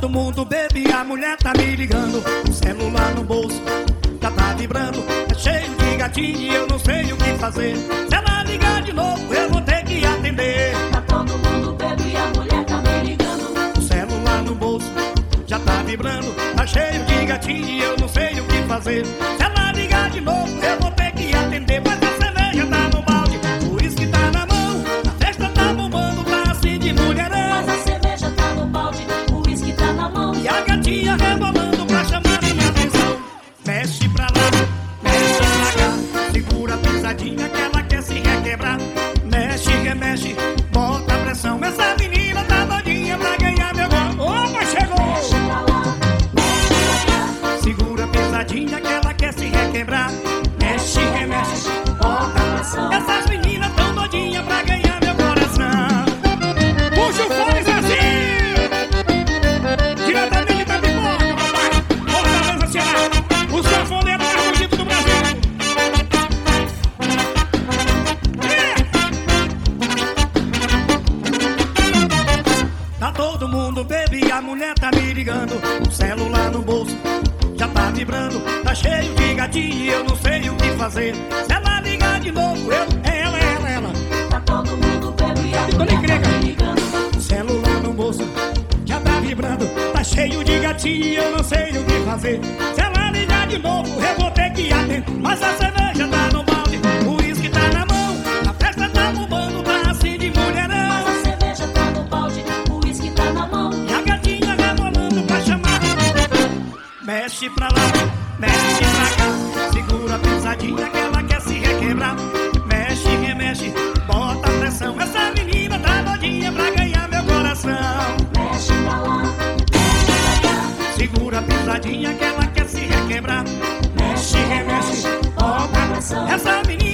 todo mundo bebe, a mulher tá me ligando. O celular no bolso já tá vibrando. É cheio de gatinho e eu não sei o que fazer. Se ela ligar de novo eu vou ter que atender. Tá todo mundo bebe, a mulher tá me ligando. O celular no bolso já tá vibrando. Tá cheio de gatinho e eu não sei o que fazer. Se ela ligar de novo eu vou ter que atender. Mas a cerveja tá no balde, o uísque tá na mão. A festa tá bombando, tá assim de mulherão. Mas a cerveja tá no balde, o uísque tá na mão. E a gatinha rebolando pra chamar minha atenção. Mexe pra lá, mexe pra cá. Segura a pisadinha que ela quer se requebrar. Mexe, remexe, bota a pressão. Essa menina tá doidinha pra ganhar meu gol. Opa, chegou! Mexe pra lá, mexe pra cá. Segura a pisadinha que ela quer se requebrar. Mexe, remexe, bota a pressão. Essas meninas tão doidinhas pra ganhar meu coração. Puxa o fone, Zezinho! Diretamente da Pipoca, papai! Fortaleza, Ceará! Os cafoneiros mais bonitos do Brasil! Tá todo mundo bebe, a mulher tá me ligando. O celular no bolso já tá vibrando. Tá cheio de gatinho e eu não sei o que fazer. Se ela ligar de novo, ela. Tá todo mundo bebe, a Tô nem mulher tá crega. me ligando. O celular no bolso já tá vibrando. Tá cheio de gatinho e eu não sei o que fazer. Se ela ligar de novo, eu vou ter que atender. Mas a cerveja tá no balde, o uísque tá na mão. A festa tá bombando, tá assim de mulherão. Mas a cerveja tá no balde, o uísque tá na mão. E a gatinha rebolando pra chamar. Mexe pra lá, mexe pra cá. Segura a pisadinha que ela quer se requebrar. Mexe, remexe, bota a pressão. Essa menina tá doidinha pra ganhar meu coração. Mexe pra lá, mexe pra cá. Segura a pisadinha que ela quer se requebrar. Mexe, remexe, bota a pressão. Essa menina